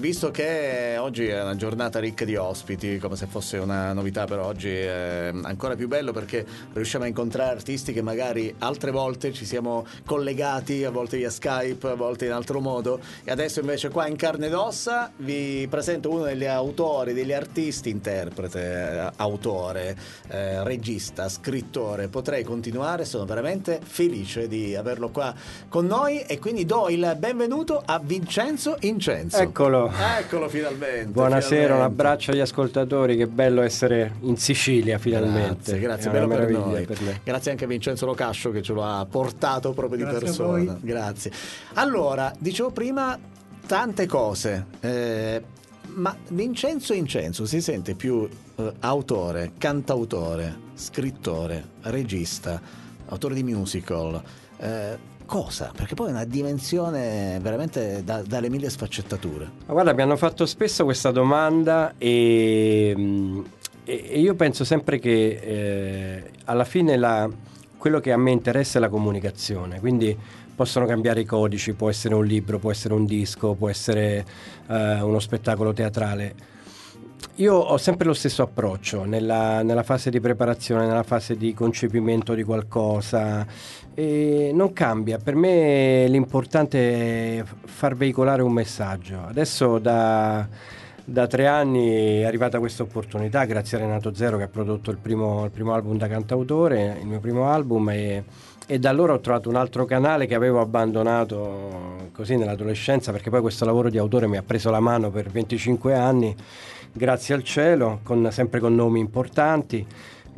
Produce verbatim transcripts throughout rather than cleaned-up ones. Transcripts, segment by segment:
visto che oggi è una giornata ricca di ospiti, come se fosse una novità per oggi, è ancora più bello perché riusciamo a incontrare artisti che magari altre volte ci siamo collegati, a volte via Skype, a volte in altro modo, e adesso invece qua in carne ed ossa vi presento uno degli autori, degli artisti, interprete, autore, eh, regista, scrittore. Potrei continuare, sono veramente felice di averlo qua con noi e quindi do il benvenuto a Vincenzo Incenso. Eccolo. Eccolo finalmente. Buonasera, finalmente. Un abbraccio agli ascoltatori, che bello essere in Sicilia finalmente. Grazie, grazie, è bello una per meraviglia noi. per me. Grazie anche a Vincenzo Locascio che ce lo ha portato proprio Grazie di persona. Grazie. Allora, dicevo prima tante cose, eh, ma Vincenzo Incenso si sente più eh, autore, cantautore, scrittore, regista, autore di musical, eh, cosa? Perché poi è una dimensione veramente da, dalle mille sfaccettature. Ma guarda, mi hanno fatto spesso questa domanda e, e, e io penso sempre che eh, alla fine la, quello che a me interessa è la comunicazione, quindi possono cambiare i codici, può essere un libro, può essere un disco, può essere eh, uno spettacolo teatrale. Io ho sempre lo stesso approccio nella, nella fase di preparazione, nella fase di concepimento di qualcosa, e non cambia. Per me l'importante è far veicolare un messaggio. Adesso da, da tre anni è arrivata questa opportunità, grazie a Renato Zero che ha prodotto il primo, il primo album da cantautore, il mio primo album, e, e da allora ho trovato un altro canale che avevo abbandonato così nell'adolescenza, perché poi questo lavoro di autore mi ha preso la mano per venticinque anni, grazie al cielo, con, sempre con nomi importanti,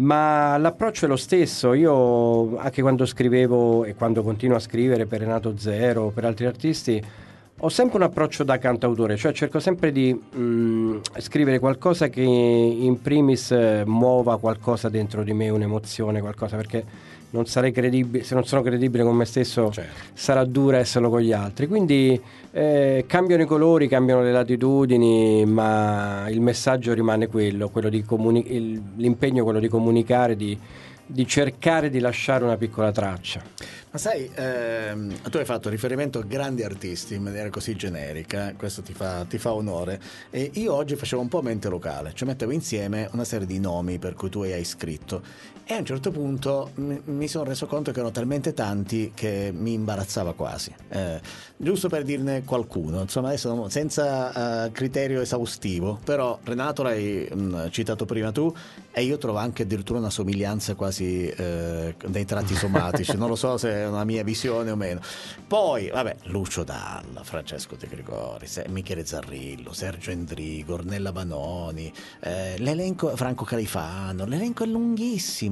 ma l'approccio è lo stesso. Io anche quando scrivevo e quando continuo a scrivere per Renato Zero, per altri artisti, ho sempre un approccio da cantautore, cioè cerco sempre di mh, scrivere qualcosa che in primis eh, muova qualcosa dentro di me, un'emozione, qualcosa, perché non sarei credibile, se non sono credibile con me stesso, certo, sarà dura esserlo con gli altri. Quindi eh, cambiano i colori, cambiano le latitudini, ma il messaggio rimane quello, quello di comuni- il, l'impegno è quello di comunicare, di, di cercare di lasciare una piccola traccia. Ma sai, ehm, tu hai fatto riferimento a grandi artisti in maniera così generica, questo ti fa, ti fa onore, e io oggi facevo un po' mente locale, cioè mettevo insieme una serie di nomi per cui tu hai scritto, e a un certo punto mi, mi sono reso conto che erano talmente tanti che mi imbarazzava quasi. Eh, giusto per dirne qualcuno, insomma adesso non, senza uh, criterio esaustivo, però Renato l'hai mh, citato prima tu, e io trovo anche addirittura una somiglianza quasi eh, dei tratti somatici, non lo so se è una mia visione o meno. Poi, vabbè, Lucio Dalla, Francesco De Gregori, Michele Zarrillo, Sergio Endrigo, Ornella Vanoni, eh, l'elenco, Franco Califano, l'elenco è lunghissimo.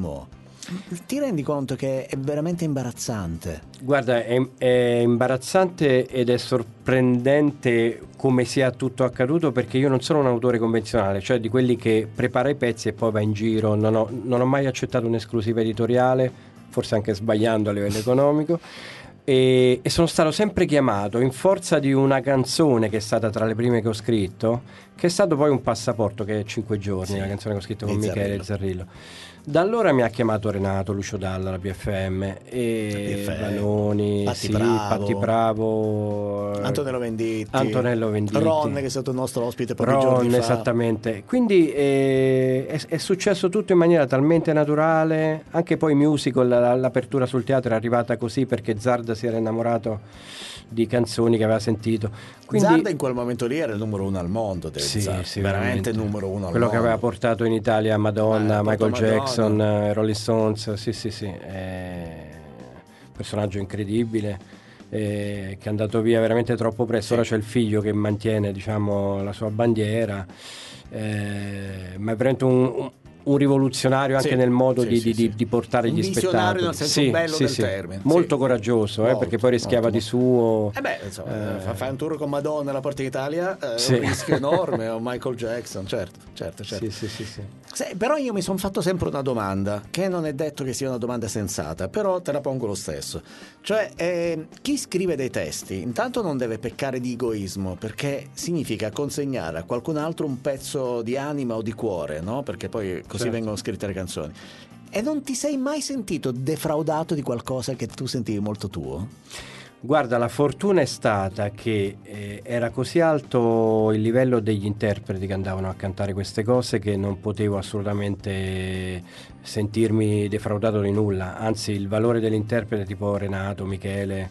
Ti rendi conto che è veramente imbarazzante? Guarda, è, è imbarazzante ed è sorprendente come sia tutto accaduto, perché io non sono un autore convenzionale, cioè di quelli che prepara i pezzi e poi va in giro. Non ho, non ho mai accettato un'esclusiva editoriale, forse anche sbagliando a livello economico, e, e sono stato sempre chiamato in forza di una canzone che è stata tra le prime che ho scritto, che è stato poi un passaporto, che è Cinque Giorni, sì, la canzone che ho scritto con Michele Zarrillo. Da allora mi ha chiamato Renato, Lucio Dalla, la B F M, e Vanoni, Patti, sì, Bravo, Patti Bravo, Antonello Venditti, Antonello Venditti, Ron, che è stato il nostro ospite pochi Ron, giorni fa. Esattamente. Quindi eh, è, è successo tutto in maniera talmente naturale. Anche poi musical, la, l'apertura sul teatro è arrivata così perché Zard si era innamorato di canzoni che aveva sentito. Quindi Zard in quel momento lì era il numero uno al mondo, sì, Zard. sì, veramente il numero uno al quello mondo, che aveva portato in Italia Madonna, eh, Michael Madonna. Jackson, eh, Rolling Stones, sì sì sì, è un personaggio incredibile, eh, che è andato via veramente troppo presto. Sì. Ora c'è il figlio che mantiene, diciamo, la sua bandiera, eh, ma è veramente un, un un rivoluzionario anche, sì, nel modo sì, di, sì, di, di portare un gli spettacoli. Un visionario nel senso sì, bello sì, del sì. termine. Molto sì. coraggioso, molto, eh, perché poi rischiava molto, di suo. Eh beh, insomma, eh, fai un tour con Madonna alla Porta d'Italia, eh, sì. è un rischio enorme, o Michael Jackson, certo, certo, certo. Sì, sì, sì, sì. Sì, però io mi sono fatto sempre una domanda, che non è detto che sia una domanda sensata, però te la pongo lo stesso. Cioè, eh, chi scrive dei testi, intanto non deve peccare di egoismo, perché significa consegnare a qualcun altro un pezzo di anima o di cuore, no? Perché poi così certo. vengono scritte le canzoni. E non ti sei mai sentito defraudato di qualcosa che tu sentivi molto tuo? Guarda, la fortuna è stata che eh, era così alto il livello degli interpreti che andavano a cantare queste cose che non potevo assolutamente sentirmi defraudato di nulla, anzi il valore dell'interprete tipo Renato, Michele,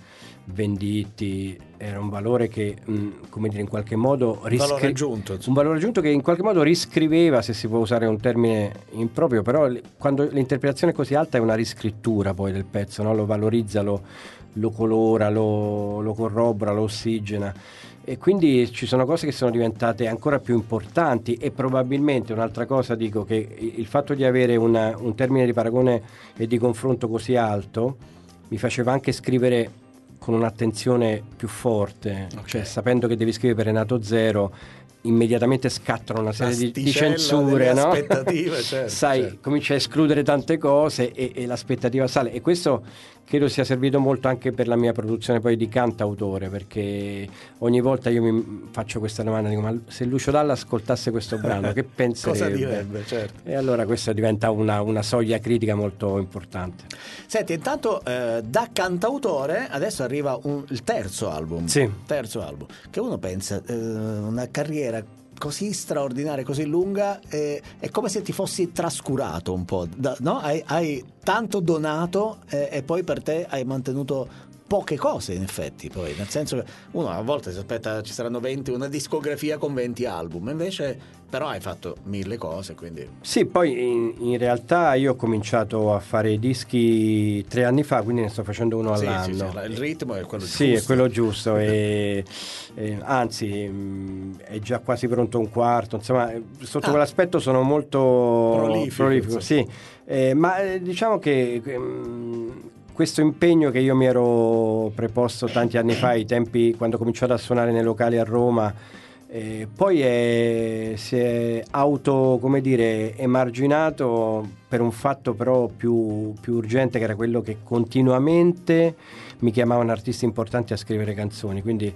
Venditti era un valore che mh, come dire in qualche modo riscri- un valore aggiunto un valore aggiunto che in qualche modo riscriveva, se si può usare un termine improprio, però l- quando l'interpretazione è così alta è una riscrittura poi del pezzo, no? Lo valorizza, lo, lo colora, lo, lo corrobora, lo ossigena, e quindi ci sono cose che sono diventate ancora più importanti. E probabilmente un'altra cosa, dico, che il fatto di avere una, un termine di paragone e di confronto così alto mi faceva anche scrivere con un'attenzione più forte, okay. Cioè sapendo che devi scrivere per Renato Zero immediatamente scattano una serie di, di censure, no? Aspettative, certo, sai, certo. Cominci a escludere tante cose e, e l'aspettativa sale, e questo credo sia servito molto anche per la mia produzione poi di cantautore, perché ogni volta io mi faccio questa domanda, dico, ma se Lucio Dalla ascoltasse questo brano che penserebbe? Cosa direbbe, certo. E allora questa diventa una, una soglia critica molto importante. Senti, intanto eh, da cantautore adesso arriva un, il terzo album, sì. terzo album, che uno pensa eh, una carriera così straordinaria, così lunga, eh, è come se ti fossi trascurato un po', da, no? Hai, hai tanto donato eh, e poi per te hai mantenuto poche cose, in effetti, poi nel senso che uno a volte si aspetta ci saranno venti, una discografia con venti album, invece però hai fatto mille cose, quindi sì. Poi in, in realtà io ho cominciato a fare dischi tre anni fa, quindi ne sto facendo uno sì, all'anno. sì, sì, il ritmo è quello giusto. Sì, è quello giusto e, e anzi mh, è già quasi pronto un quarto, insomma sotto ah, quell'aspetto sono molto prolifico, prolifico sì. Eh, ma eh, diciamo che mh, questo impegno che io mi ero preposto tanti anni fa, ai tempi quando ho cominciato a suonare nei locali a Roma, eh, poi è, si è auto, come dire, emarginato per un fatto però più, più urgente, che era quello che continuamente mi chiamavano artisti importanti a scrivere canzoni, quindi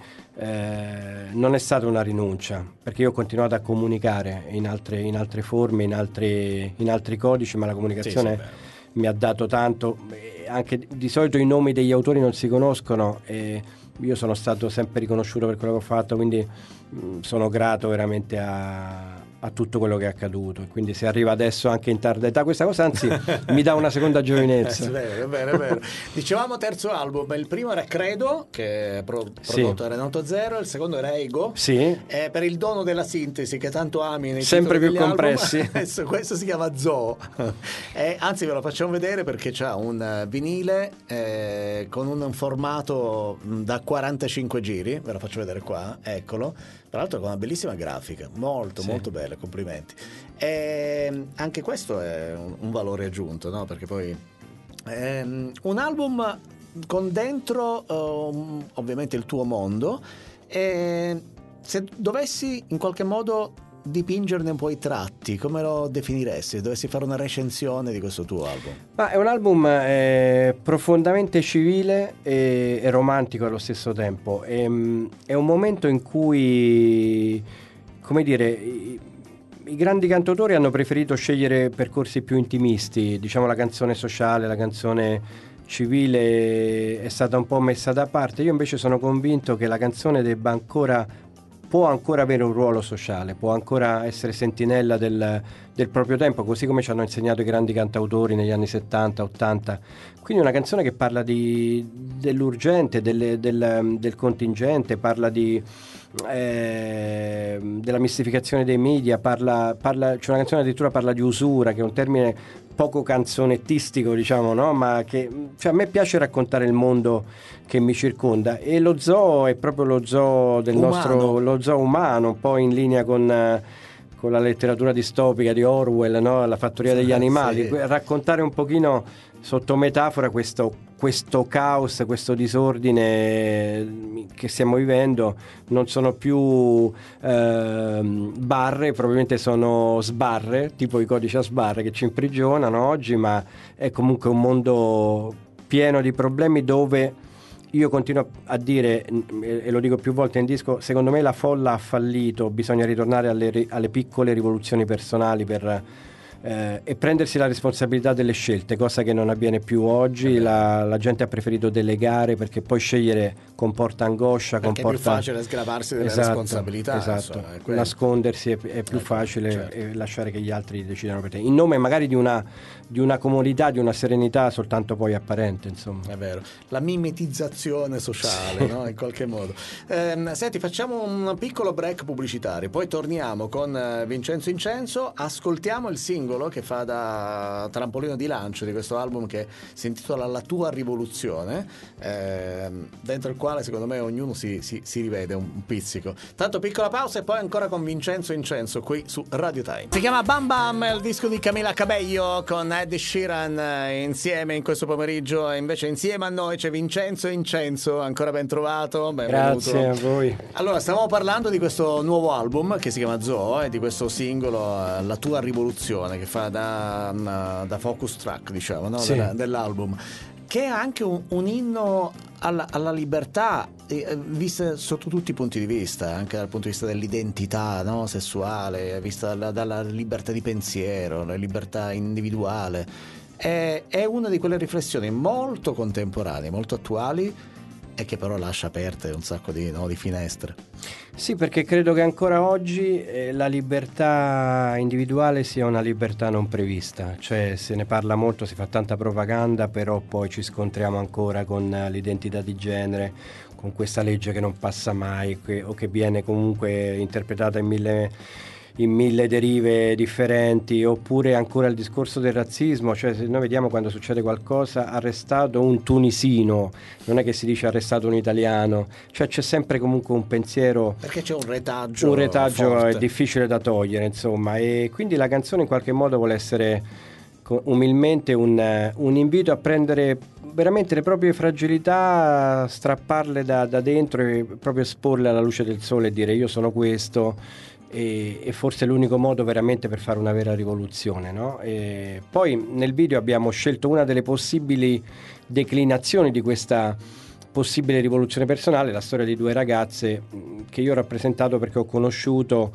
eh, non è stata una rinuncia, perché io ho continuato a comunicare in altre, in altre forme, in altri, in altri codici, ma la comunicazione sì, sì, mi ha dato tanto. Anche di solito i nomi degli autori non si conoscono e io sono stato sempre riconosciuto per quello che ho fatto, quindi mh, sono grato veramente a, a tutto quello che è accaduto, e quindi se arriva adesso anche in tarda età questa cosa, anzi mi dà una seconda giovinezza. È vero, è vero, è vero. Dicevamo terzo album, il primo era Credo, che è pro- prodotto sì. da Renato Zero, il secondo era Ego, sì. eh, per il dono della sintesi che tanto ami nei sempre più degli compressi album, adesso questo si chiama Zoo, eh, anzi ve lo facciamo vedere perché c'ha un vinile eh, con un formato da quarantacinque giri, ve lo faccio vedere qua, eccolo, tra l'altro con una bellissima grafica, molto sì. molto bella, complimenti. E anche questo è un, un valore aggiunto, no? Perché poi ehm, un album con dentro um, ovviamente il tuo mondo, e se dovessi in qualche modo dipingerne un po' i tratti, come lo definiresti? Se dovessi fare una recensione di questo tuo album? Ma è un album eh, profondamente civile e, e romantico allo stesso tempo. E, è un momento in cui, come dire, i, i grandi cantautori hanno preferito scegliere percorsi più intimisti, diciamo la canzone sociale, la canzone civile è stata un po' messa da parte. Io invece sono convinto che la canzone debba ancora può ancora avere un ruolo sociale, può ancora essere sentinella del, del proprio tempo, così come ci hanno insegnato i grandi cantautori negli anni settanta ottanta. Quindi una canzone che parla di, dell'urgente, del, del, del contingente, parla di, eh, della mistificazione dei media, parla, parla, c'è una canzone addirittura parla di usura, che è un termine poco canzonettistico, diciamo, no? Ma che cioè, a me piace raccontare il mondo che mi circonda, e lo zoo è proprio lo zoo del umano. nostro, lo zoo umano, un po' in linea con, con la letteratura distopica di Orwell, no? La fattoria degli animali, sì. Raccontare un pochino sotto metafora questo, questo caos, questo disordine che stiamo vivendo. Non sono più eh, barre, probabilmente sono sbarre, tipo i codici a sbarre che ci imprigionano oggi, ma è comunque un mondo pieno di problemi, dove io continuo a dire, e lo dico più volte in disco, secondo me la folla ha fallito, bisogna ritornare alle, alle piccole rivoluzioni personali per eh, e prendersi la responsabilità delle scelte, cosa che non avviene più oggi. La, la gente ha preferito delegare, perché poi scegliere comporta angoscia, perché comporta... è più facile sgravarsi delle esatto, responsabilità, esatto. insomma, Nascondersi è, è più ecco, facile, certo. e lasciare che gli altri decidano per te, in nome magari di una, di una comodità, di una serenità soltanto poi apparente, insomma. È vero, la mimetizzazione sociale, sì. no? In qualche modo. Eh, senti, facciamo un piccolo break pubblicitario, poi torniamo con Vincenzo Incenso, ascoltiamo il singolo che fa da trampolino di lancio di questo album, che si intitola La tua rivoluzione, eh, dentro il quale secondo me ognuno si, si, si rivede un, un pizzico. Tanto piccola pausa e poi ancora con Vincenzo Incenso qui su Radio Time. Si chiama Bam Bam, il disco di Camila Cabello con Ed Sheeran insieme in questo pomeriggio, e invece insieme a noi c'è Vincenzo Incenso. Ancora ben trovato, benvenuto. Grazie a voi. Allora, stavamo parlando di questo nuovo album che si chiama Zoo, e di questo singolo La tua rivoluzione, che fa da, da focus track, diciamo, no? Sì. Della, dell'album, che è anche un, un inno alla, alla libertà, eh, vista sotto tutti i punti di vista, anche dal punto di vista dell'identità, no? Sessuale, vista dalla, dalla libertà di pensiero, la libertà individuale. È, è una di quelle riflessioni molto contemporanee, molto attuali, e che però lascia aperte un sacco di, no, di finestre. Sì, perché credo che ancora oggi eh, la libertà individuale sia una libertà non prevista, cioè se ne parla molto, si fa tanta propaganda, però poi ci scontriamo ancora con l'identità di genere, con questa legge che non passa mai, che, o che viene comunque interpretata in mille... in mille derive differenti, oppure ancora il discorso del razzismo, cioè se noi vediamo quando succede qualcosa, arrestato un tunisino, non è che si dice arrestato un italiano, cioè c'è sempre comunque un pensiero, perché c'è un retaggio un retaggio forte. È difficile da togliere, insomma, e quindi la canzone in qualche modo vuole essere umilmente un, un invito a prendere veramente le proprie fragilità, strapparle da, da dentro e proprio esporle alla luce del sole e dire io sono questo. E, e forse è l'unico modo veramente per fare una vera rivoluzione, no? E poi nel video abbiamo scelto una delle possibili declinazioni di questa possibile rivoluzione personale, la storia di due ragazze che io ho rappresentato perché ho conosciuto,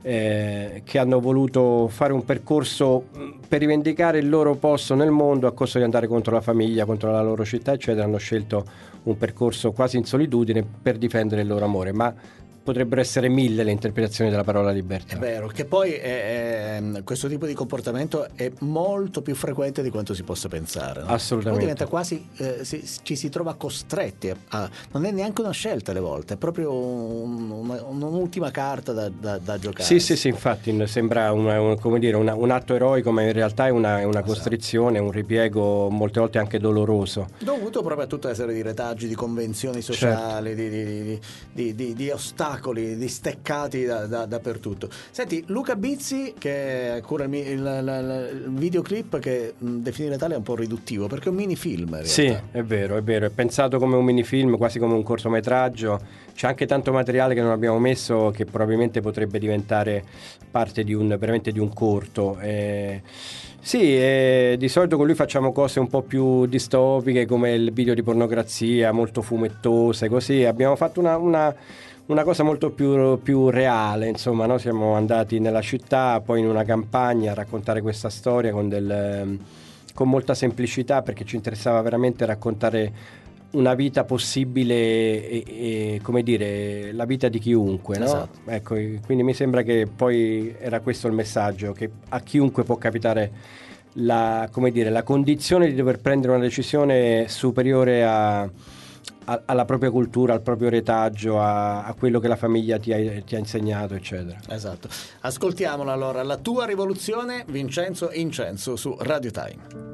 eh, che hanno voluto fare un percorso per rivendicare il loro posto nel mondo a costo di andare contro la famiglia, contro la loro città, eccetera. Hanno scelto un percorso quasi in solitudine per difendere il loro amore, ma potrebbero essere mille le interpretazioni della parola libertà. È vero, che poi è, è, questo tipo di comportamento è molto più frequente di quanto si possa pensare, no? Assolutamente. Poi diventa quasi, eh, si, ci si trova costretti a, a, non è neanche una scelta alle volte, è proprio un, una, un'ultima carta da, da, da giocare. Sì, sì, sì, infatti sembra una, un, come dire, una, un atto eroico, ma in realtà è una, è una costrizione, un ripiego molte volte anche doloroso. Dovuto proprio a tutta una serie di retaggi, di convenzioni sociali, certo. di, di, di, di, di ostacoli, di steccati da, da, dappertutto. Senti, Luca Bizzi, che cura il, il, il, il videoclip, che mh, definire tale è un po' riduttivo, perché è un mini film in realtà. Sì, è vero, è vero, è pensato come un mini film, quasi come un cortometraggio. C'è anche tanto materiale che non abbiamo messo, che probabilmente potrebbe diventare parte di un, veramente di un corto. Eh, Sì, eh, di solito con lui facciamo cose un po' più distopiche, come il video di pornografia, molto fumettose, così. Abbiamo fatto una, una, una cosa molto più, più reale, insomma, no? Siamo andati nella città, poi in una campagna a raccontare questa storia con, del, con molta semplicità, perché ci interessava veramente raccontare una vita possibile e, e come dire, la vita di chiunque, no? Esatto. Ecco, quindi mi sembra che poi era questo il messaggio, che a chiunque può capitare la, come dire, la condizione di dover prendere una decisione superiore a, a, alla propria cultura, al proprio retaggio, a, a quello che la famiglia ti ha, ti ha insegnato, eccetera. Esatto. Ascoltiamola allora, La tua rivoluzione, Vincenzo Incenso su Radio Time.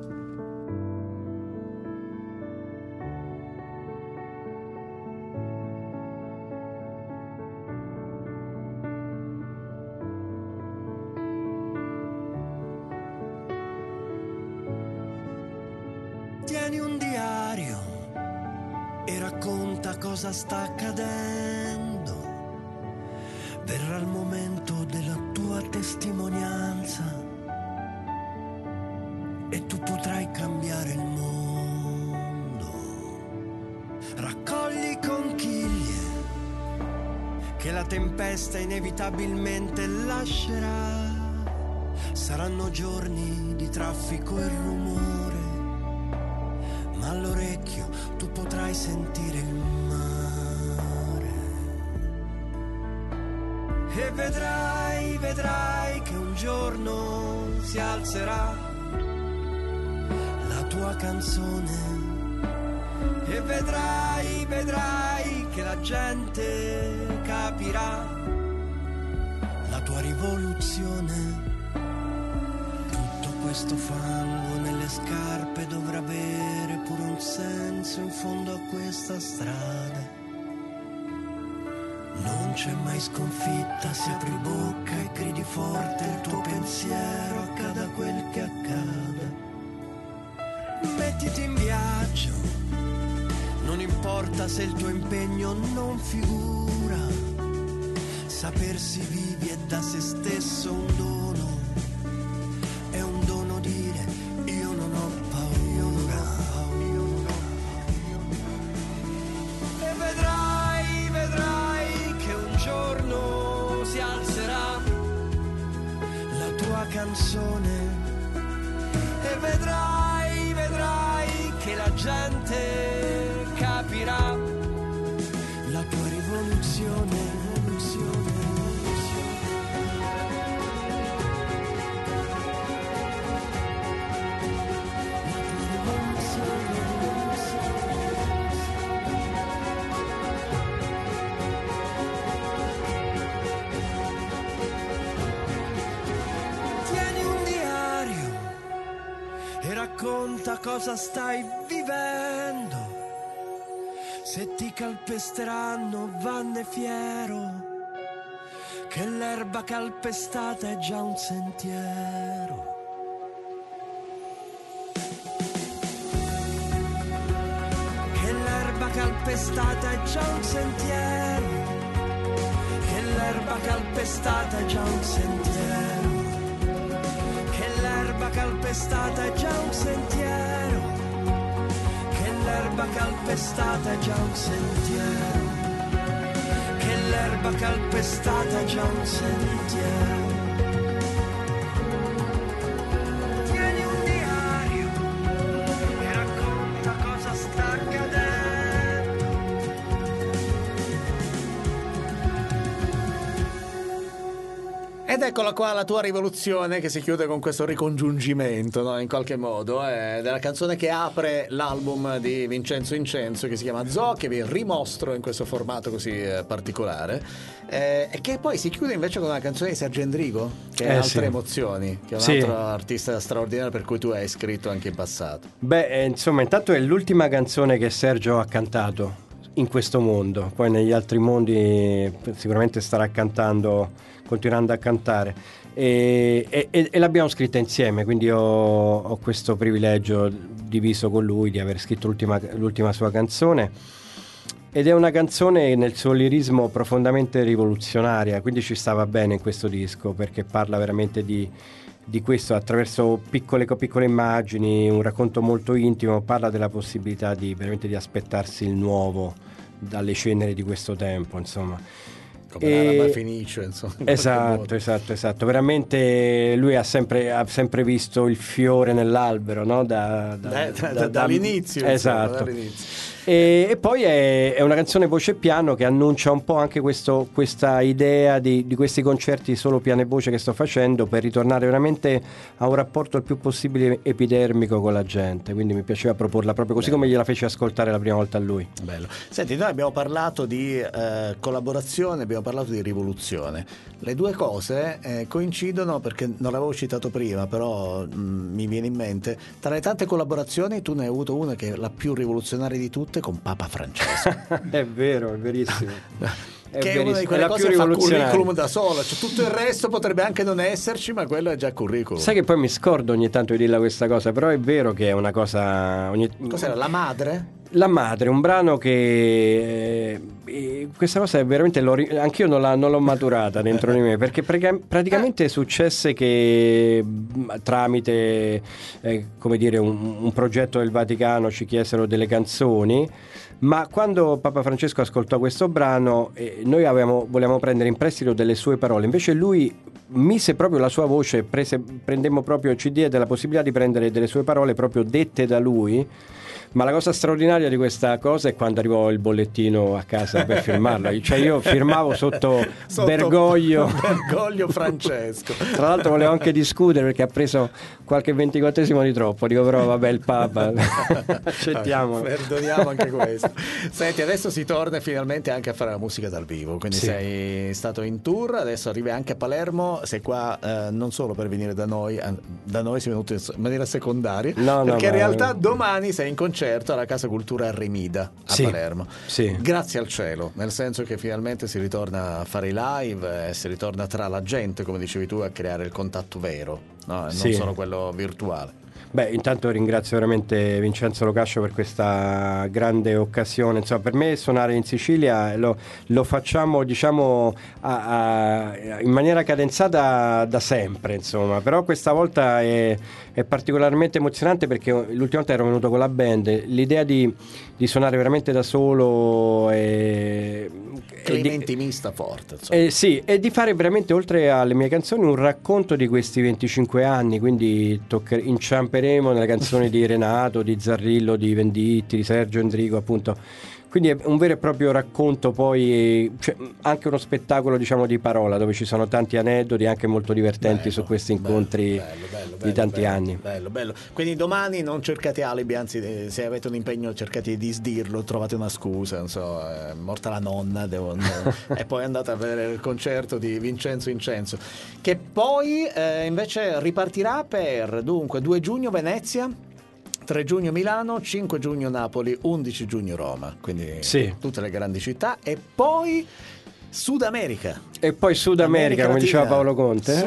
Tieni un diario e racconta cosa sta accadendo. Verrà il momento della tua testimonianza e tu potrai cambiare il mondo. Raccogli conchiglie che la tempesta inevitabilmente lascerà. Saranno giorni di traffico e rumore, ma all'orecchio tu potrai sentire il mare. E vedrai, vedrai che un giorno si alzerà la tua canzone. E vedrai, vedrai che la gente capirà la tua rivoluzione. Tutto questo fango nelle scarpe dovrà avere pure un senso in fondo a questa strada. Non c'è mai sconfitta se apri bocca e gridi forte il tuo pensiero, accada quel che accada. Mettiti in viaggio, non importa se il tuo impegno non figura, sapersi vivi è da se stesso un dono, è un dono dire io non ho paura. E vedrai, vedrai che un giorno si alzerà la tua canzone. E vedrai, vedrai che la gente capirà la tua rivoluzione, rivoluzione, racconta cosa stai vivendo. Se ti calpesteranno vanne fiero, che l'erba calpestata è già un sentiero. Che l'erba calpestata è già un sentiero. Che l'erba calpestata è già un sentiero. L'erba calpestata è già un sentiero, che l'erba calpestata è già un sentiero, che l'erba calpestata è già un sentiero. Tieni un diario che racconta cosa sta accadendo. Ed eccola qua la tua rivoluzione, che si chiude con questo ricongiungimento, no? In qualche modo, è della canzone che apre l'album di Vincenzo Incenso, che si chiama Zoo, che vi rimostro in questo formato così eh, particolare, eh, e che poi si chiude invece con una canzone di Sergio Endrigo, che è eh, Altre sì. Emozioni, che è un sì. altro artista straordinario per cui tu hai scritto anche in passato. Beh, eh, insomma, intanto è l'ultima canzone che Sergio ha cantato in questo mondo, poi negli altri mondi sicuramente starà cantando, continuando a cantare, e, e, e l'abbiamo scritta insieme, quindi ho, ho questo privilegio diviso con lui di aver scritto l'ultima, l'ultima sua canzone, ed è una canzone nel suo lirismo profondamente rivoluzionaria, quindi ci stava bene in questo disco, perché parla veramente di, di questo attraverso piccole, piccole immagini, un racconto molto intimo, parla della possibilità di veramente di aspettarsi il nuovo dalle ceneri di questo tempo, insomma. Come e... l'Araba Fenice, insomma. Esatto, esatto, esatto. Veramente lui ha sempre, ha sempre visto il fiore nell'albero, no? Da, da, eh, da, da, dall'inizio. Esatto. Insomma, dall'inizio. E, e poi è, è una canzone voce e piano che annuncia un po' anche questo, questa idea di, di questi concerti solo piano e voce che sto facendo, per ritornare veramente a un rapporto il più possibile epidermico con la gente, quindi mi piaceva proporla proprio così. Bello. Come gliela feci ascoltare la prima volta a lui. Bello. Senti, noi abbiamo parlato di eh, collaborazione, abbiamo parlato di rivoluzione. Le due cose eh, coincidono, perché non l'avevo citato prima, però mh, mi viene in mente. Tra le tante collaborazioni tu ne hai avuto una che è la più rivoluzionaria di tutte, con Papa Francesco. È vero, è verissimo. È che è una di quelle cose che fa curriculum da sola, cioè tutto il resto potrebbe anche non esserci, ma quello è già curriculum. Sai che poi mi scordo ogni tanto di dirla questa cosa, però è vero che è una cosa ogni... Cos'era, La Madre? La Madre, un brano che eh, questa cosa è veramente, l'ho, anch'io non, la, non l'ho maturata dentro di me, perché pratica, praticamente successe che tramite eh, come dire un, un progetto del Vaticano ci chiesero delle canzoni, ma quando Papa Francesco ascoltò questo brano eh, noi avevamo, volevamo prendere in prestito delle sue parole, invece lui mise proprio la sua voce, prese, prendemmo proprio il C D della possibilità di prendere delle sue parole proprio dette da lui. Ma la cosa straordinaria di questa cosa è quando arrivò il bollettino a casa per firmarla. Cioè io firmavo sotto, sotto Bergoglio Bergoglio Francesco. Tra l'altro volevo anche discutere perché ha preso qualche ventiquattresimo di troppo. Dico però vabbè, il Papa accettiamo. Perdoniamo anche questo. Senti, adesso si torna finalmente anche a fare la musica dal vivo. Quindi sì. Sei stato in tour, adesso arrivi anche a Palermo. Sei qua eh, non solo per venire da noi, da noi sei venuto in maniera secondaria, no, no, perché ma... in realtà domani sei in concerto alla Casa Cultura Remida a sì, Palermo. Sì. Grazie al cielo, nel senso che finalmente si ritorna a fare i live, eh, si ritorna tra la gente, come dicevi tu, a creare il contatto vero, no? Non sì. solo quello virtuale. Beh, intanto ringrazio veramente Vincenzo Locascio per questa grande occasione. Insomma, per me suonare in Sicilia lo, lo facciamo, diciamo, a, a, in maniera cadenzata da sempre, insomma. Però questa volta è, è particolarmente emozionante perché l'ultima volta ero venuto con la band. L'idea di, di suonare veramente da solo è, clima intimista forte, eh, sì, e di fare veramente, oltre alle mie canzoni, un racconto di questi venticinque anni. Quindi toccher- inciamperemo nelle canzoni di Renato, di Zarrillo, di Venditti, di Sergio Endrigo, appunto. Quindi è un vero e proprio racconto, poi cioè, anche uno spettacolo, diciamo, di parola, dove ci sono tanti aneddoti anche molto divertenti bello, su questi incontri bello, bello, bello, di tanti bello, anni. Bello, bello. Quindi domani non cercate alibi, anzi se avete un impegno cercate di disdirlo, trovate una scusa, non so, è morta la nonna, devo andare. E poi andate a vedere il concerto di Vincenzo Incenso, che poi eh, invece ripartirà per, dunque, due giugno Venezia, tre giugno Milano, cinque giugno Napoli, undici giugno Roma, quindi sì. Tutte le grandi città, e poi Sud America. E poi Sud America, America come diceva Paolo Conte,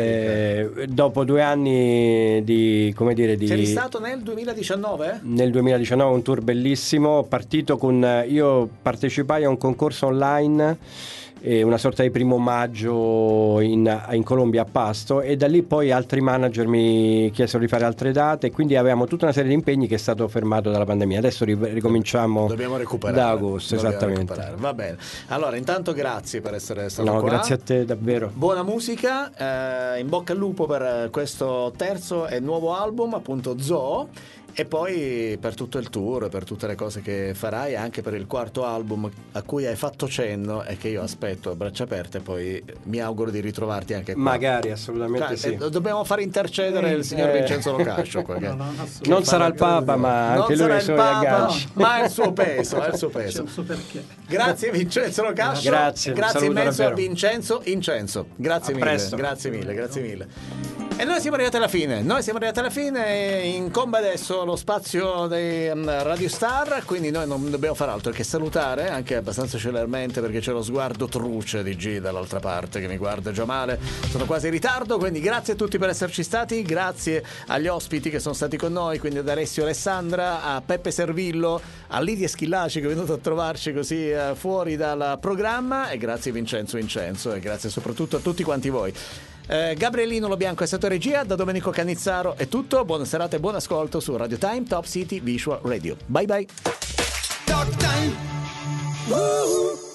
eh, dopo due anni di, come dire, di... Sei stato nel duemiladiciannove? Nel duemiladiciannove, un tour bellissimo, partito con... Io partecipai a un concorso online, una sorta di primo maggio in, in Colombia, a Pasto, e da lì poi altri manager mi chiesero di fare altre date, e quindi avevamo tutta una serie di impegni che è stato fermato dalla pandemia. Adesso ricominciamo Dobbiamo recuperare da agosto. Dobbiamo esattamente recuperare. Va bene, allora intanto grazie per essere stato no, qua. Grazie a te davvero. Buona musica, eh, in bocca al lupo per questo terzo e nuovo album, appunto Zoo, e poi per tutto il tour, per tutte le cose che farai, anche per il quarto album a cui hai fatto cenno e che io aspetto a braccia aperte. Poi mi auguro di ritrovarti anche qua. Magari, assolutamente sì. Dobbiamo far intercedere eh, il signor eh. Vincenzo Locascio, perché no, no, non sarà il Papa, ma anche lui ha i suoi agganci. No, ma è il suo peso, è il suo peso. C'è un suo perché. Grazie Vincenzo Locascio. Grazie. Grazie immenso a Vincenzo Incenso. Grazie a mille. Presto. Grazie mille, grazie mille. E noi siamo arrivati alla fine, noi siamo arrivati alla fine, in comba adesso lo spazio dei um, Radio Star, quindi noi non dobbiamo fare altro che salutare, anche abbastanza celermente, perché c'è lo sguardo truce di G dall'altra parte che mi guarda già male, sono quasi in ritardo, quindi grazie a tutti per esserci stati, grazie agli ospiti che sono stati con noi, quindi ad Alessio Alessandra, a Peppe Servillo, a Lidia Schillaci che è venuto a trovarci così uh, fuori dal programma, e grazie Vincenzo Incenso, e grazie soprattutto a tutti quanti voi. Eh, Gabrielino Lobianco è stato regia, da Domenico Canizzaro è tutto, buona serata e buon ascolto su Radio Time Top City Visual Radio. Bye bye. Talk Time. Woo-hoo.